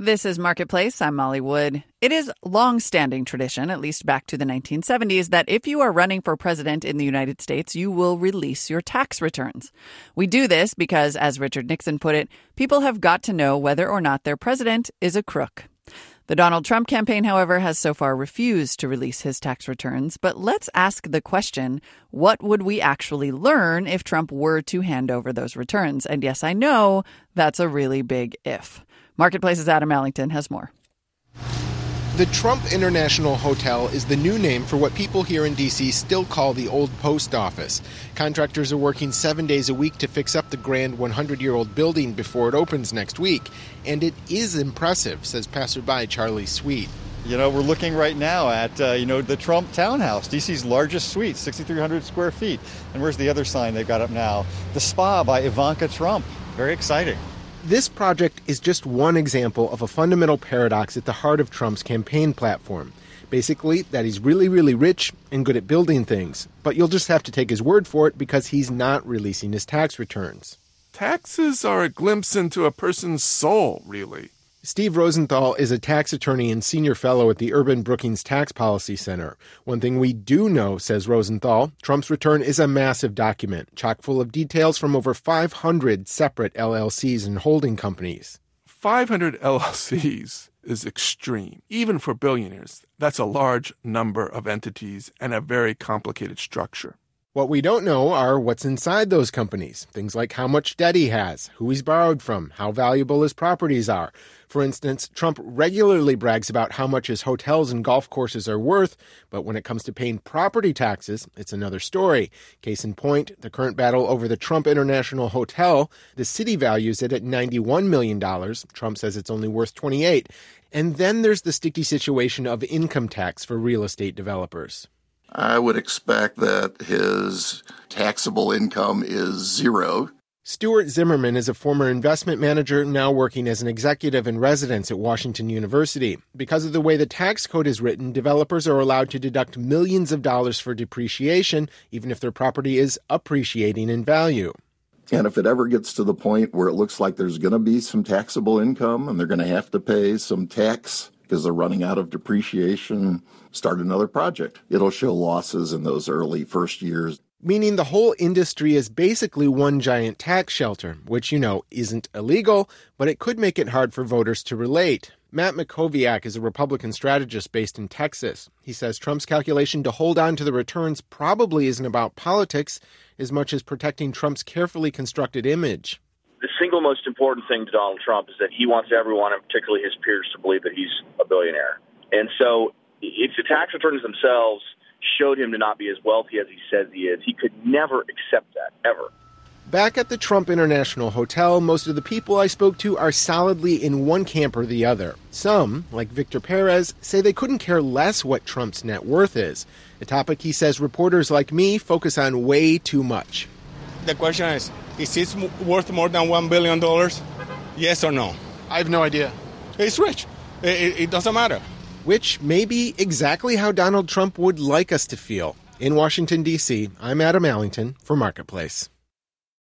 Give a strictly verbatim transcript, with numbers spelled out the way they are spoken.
This is Marketplace. I'm Molly Wood. It is long-standing tradition, at least back to the nineteen seventies, that if you are running for president in the United States, you will release your tax returns. We do this because, as Richard Nixon put it, people have got to know whether or not their president is a crook. The Donald Trump campaign, however, has so far refused to release his tax returns. But let's ask the question, what would we actually learn if Trump were to hand over those returns? And yes, I know that's a really big if. Marketplace's Adam Allington has more. The Trump International Hotel is the new name for what people here in D C still call the old post office. Contractors are working seven days a week to fix up the grand one hundred year old building before it opens next week. And it is impressive, says passerby Charlie Sweet. You know, we're looking right now at, uh, you know, the Trump Townhouse, D C's largest suite, six thousand three hundred square feet. And where's the other sign they've got up now? The spa by Ivanka Trump. Very exciting. This project is just one example of a fundamental paradox at the heart of Trump's campaign platform. Basically, that he's really, really rich and good at building things. But you'll just have to take his word for it because he's not releasing his tax returns. Taxes are a glimpse into a person's soul, really. Steve Rosenthal is a tax attorney and senior fellow at the Urban Brookings Tax Policy Center. One thing we do know, says Rosenthal, Trump's return is a massive document, chock full of details from over five hundred separate L L Cs and holding companies. five hundred L L Cs is extreme. Even for billionaires, that's a large number of entities and a very complicated structure. What we don't know are what's inside those companies. Things like how much debt he has, who he's borrowed from, how valuable his properties are. For instance, Trump regularly brags about how much his hotels and golf courses are worth, but when it comes to paying property taxes, it's another story. Case in point, the current battle over the Trump International Hotel. The city values it at ninety-one million dollars. Trump says it's only worth twenty-eight. And then there's the sticky situation of income tax for real estate developers. I would expect that his taxable income is zero. Stuart Zimmerman is a former investment manager now working as an executive in residence at Washington University. Because of the way the tax code is written, developers are allowed to deduct millions of dollars for depreciation, even if their property is appreciating in value. And if it ever gets to the point where it looks like there's going to be some taxable income and they're going to have to pay some tax because they're running out of depreciation, start another project. It'll show losses in those early first years. Meaning the whole industry is basically one giant tax shelter, which, you know, isn't illegal, but it could make it hard for voters to relate. Matt Mackowiak is a Republican strategist based in Texas. He says Trump's calculation to hold on to the returns probably isn't about politics as much as protecting Trump's carefully constructed image. The single most important thing to Donald Trump is that he wants everyone, and particularly his peers, to believe that he's a billionaire. And so if the tax returns themselves showed him to not be as wealthy as he says he is, he could never accept that, ever. Back at the Trump International Hotel, most of the people I spoke to are solidly in one camp or the other. Some, like Victor Perez, say they couldn't care less what Trump's net worth is, a topic he says reporters like me focus on way too much. The question is, is it worth more than one billion dollars? Yes or no? I have no idea. He's rich. It, it doesn't matter. Which may be exactly how Donald Trump would like us to feel. In Washington, D C, I'm Adam Allington for Marketplace.